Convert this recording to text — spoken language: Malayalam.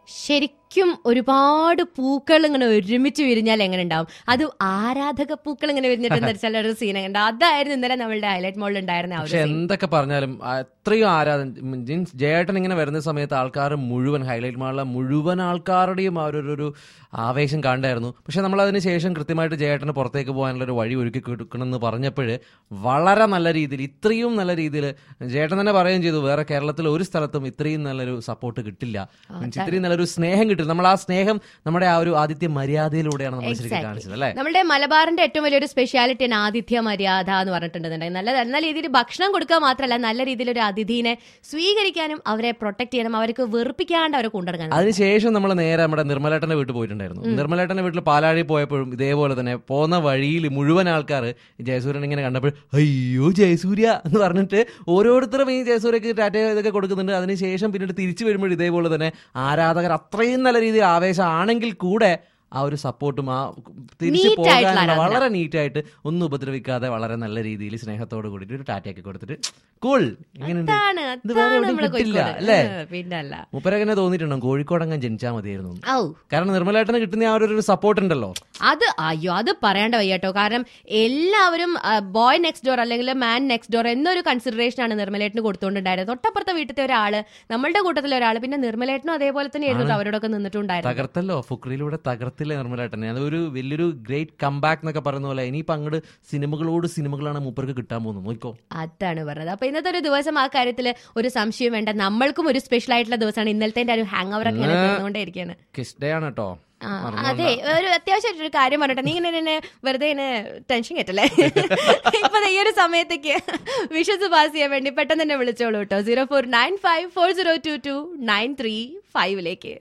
ശരിക്കും ഒരുപാട് പൂക്കൾ ഇങ്ങനെ ഒരുമിച്ച് വിരിഞ്ഞാൽ എങ്ങനെ ഉണ്ടാവും? അത് ആരാധക പൂക്കൾ ഇങ്ങനെ വിരിഞ്ഞിട്ട് ചിലൊരു സീൻ ഉണ്ട്. അതായിരുന്നു ഇന്നലെ നമ്മളുടെ ഹൈലൈറ്റ് മോളിൽ ഉണ്ടായിരുന്ന. പക്ഷെ എന്തൊക്കെ പറഞ്ഞാലും അത്രയും ആരാധന മീൻസ് ജയേട്ടൻ ഇങ്ങനെ വരുന്ന സമയത്ത് ആൾക്കാർ മുഴുവൻ ഹൈലൈറ്റ് മാളിലെ മുഴുവൻ ആൾക്കാരുടെയും ആ ഒരു ആവേശം കണ്ടായിരുന്നു. പക്ഷെ നമ്മൾ അതിന് ശേഷം കൃത്യമായിട്ട് ജയേട്ടന് പുറത്തേക്ക് പോകാനുള്ള ഒരു വഴി ഒരുക്കി കൊടുക്കണമെന്ന് പറഞ്ഞപ്പോൾ വളരെ നല്ല രീതിയിൽ, ഇത്രയും നല്ല രീതിയിൽ ജയേട്ടൻ തന്നെ പറയുകയും ചെയ്തു, വേറെ കേരളത്തിൽ ഒരു സ്ഥലത്തും ഇത്രയും നല്ലൊരു സപ്പോർട്ട് കിട്ടില്ല, മീൻസ് ഇത്രയും നല്ലൊരു സ്നേഹം കിട്ടില്ല. നമ്മൾ ആ സ്നേഹം നമ്മുടെ ആ ഒരു ആതിഥ്യ മര്യാദയിലൂടെയാണ് നമ്മൾ ശരിക്കും കാണിച്ചത് അല്ലേ? നമ്മുടെ മലബാറിന്റെ ഏറ്റവും വലിയൊരു സ്പെഷ്യാലിറ്റിയാണ് ആതിഥ്യ മര്യാദ എന്ന് പറഞ്ഞിട്ടുണ്ടെന്നുണ്ടെങ്കിൽ നല്ല രീതിയിൽ ഭക്ഷണം കൊടുക്കുക മാത്രമല്ല, നല്ല രീതിയിൽ ഒരു അതിഥീനെ സ്വീകരിക്കാനും അവരെ പ്രൊട്ടക്ട് ചെയ്യാനും അവർക്ക് വെറുപ്പിക്കാണ്ട് അവരെ കൊണ്ടുനടക്കാനും. അതിനുശേഷം നമ്മൾ നേരെ നമ്മുടെ നിർമ്മലേട്ടന്റെ വീട്ടിൽ പോയിട്ടുണ്ടായിരുന്നു. നിർമ്മലേട്ടന്റെ വീട്ടിൽ പാലാഴി പോയപ്പോഴും ഇതേപോലെ തന്നെ പോകുന്ന വഴിയിൽ മുഴുവൻ ആൾക്കാർ ജയസൂര്യൻ ഇങ്ങനെ കണ്ടപ്പോൾ അയ്യോ ജയസൂര്യ എന്ന് പറഞ്ഞിട്ട് ഓരോരുത്തരും ഈ ജയസൂര്യക്ക് ടാറ്റ ഇതൊക്കെ കൊടുക്കുന്നുണ്ട്. അതിനുശേഷം പിന്നീട് തിരിച്ചു വരുമ്പോൾ ഇതേപോലെ തന്നെ ആരാധകർ അത്രയും നല്ല രീതിയിൽ ആവേശമാണെങ്കിൽ കൂടെ ആ ഒരു സപ്പോർട്ടും ആ തിരിച്ചു പോകാനുള്ള വളരെ നീറ്റായിട്ട് ഒന്നും ഉപദ്രവിക്കാതെ വളരെ നല്ല രീതിയിൽ സ്നേഹത്തോട് കൂടിയിട്ട് ഒരു ടാറ്റയൊക്കെ കൊടുത്തിട്ട് കൂൾ കിട്ടില്ല അല്ലേ? മുപ്പരങ്ങനെ തോന്നിയിട്ടുണ്ടോ കോഴിക്കോടങ്ങൻ ജനിച്ചാൽ മതിയായിരുന്നു? കാരണം നിർമ്മലേട്ടന് കിട്ടുന്ന ആ ഒരു സപ്പോർട്ട് ഉണ്ടല്ലോ. അത് പറയേണ്ട വയ്യട്ടോ. കാരണം എല്ലാവരും ബോയ് നെക്സ്റ്റ് ഡോർ അല്ലെങ്കിൽ മാൻ നെക്സ്റ്റ് ഡോർ എന്നൊരു കൺസിഡറേഷൻ ആണ് നിർമ്മലേട്ടന് കൊടുത്തുകൊണ്ടുണ്ടായിരുന്നത്. തൊട്ടപ്പുറത്തെ വീട്ടിലെ ഒരാള്, നമ്മളുടെ കൂട്ടത്തിലെ ഒരാള്, പിന്നെ നിർമ്മലേട്ടനും അതേപോലെ തന്നെ ആയിരുന്നു അവരോടൊക്കെ നിന്നിട്ടുണ്ടായിരുന്നു. തകർത്തല്ലോ ഫുക്രിയിലൂടെ തകർത്തില്ലേ നിർമ്മലേട്ടനെ. അതൊരു വലിയൊരു ഗ്രേറ്റ് കംബാക്ക് എന്നൊക്കെ പറയുന്ന പോലെ ഇനിയിപ്പോ അങ്ങോട്ട് സിനിമകളാണ് മൂപ്പർക്ക് കിട്ടാൻ പോകുന്നത്. നോക്കോ, അതാണ് പറഞ്ഞത്. അപ്പൊ ഇന്നത്തെ ഒരു ദിവസം ആ കാര്യത്തിൽ ഒരു സംശയം വേണ്ട. നമ്മൾക്കും ഒരു സ്പെഷ്യൽ ആയിട്ടുള്ള ദിവസമാണ്. ഇന്നലത്തെ ഒരു ഹാങ് ഓവർ ഒക്കെ നടന്നുകൊണ്ടേയിരിക്കുകയാണ്. കിസ് ഡേ ആണ് കേട്ടോ. അതെ, ഒരു അത്യാവശ്യമായിട്ടൊരു കാര്യം പറഞ്ഞിട്ട് നീ ഇങ്ങനെ വെറുതെ ടെൻഷൻ കേട്ടല്ലേ? ഇപ്പൊ ഈ ഒരു സമയത്തേക്ക് വിഷസ് പാസ് ചെയ്യാൻ വേണ്ടി പെട്ടെന്ന് തന്നെ വിളിച്ചോളൂ കേട്ടോ. 0495402293 5